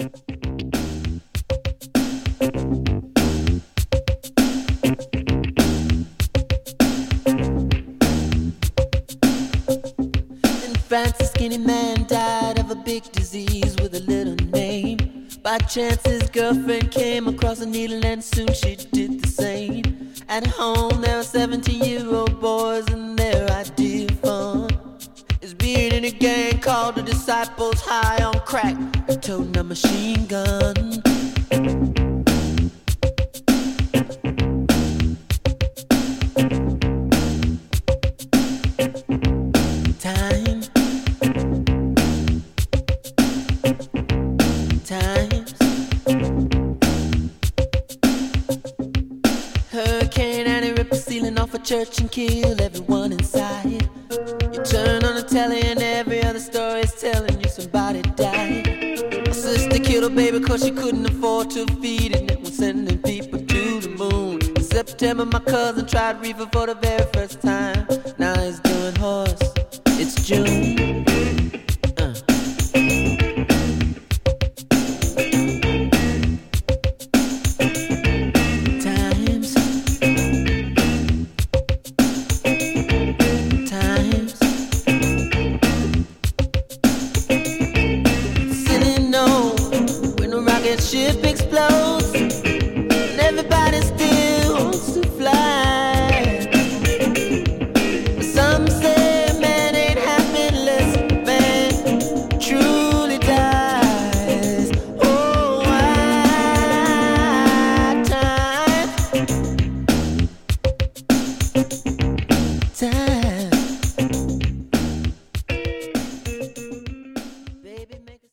In France, a skinny man died of a big disease with a little name. By chance, his girlfriend came across a needle and soon she did the same. At home, there were 17-year-old boys and their idea of fun is being in a gang called the Disciples, high on crack and toting a machine gun. Times. Hurricane Annie ripped the ceiling off a church and killed everyone inside. You turn on the telly and every other story is telling you somebody died. My sister killed her baby cause she couldn't afford to feed it and was sending people to the moon. In September my cousin tried reefer for the very first time. Now he's doing horse. It's June. Ship explodes.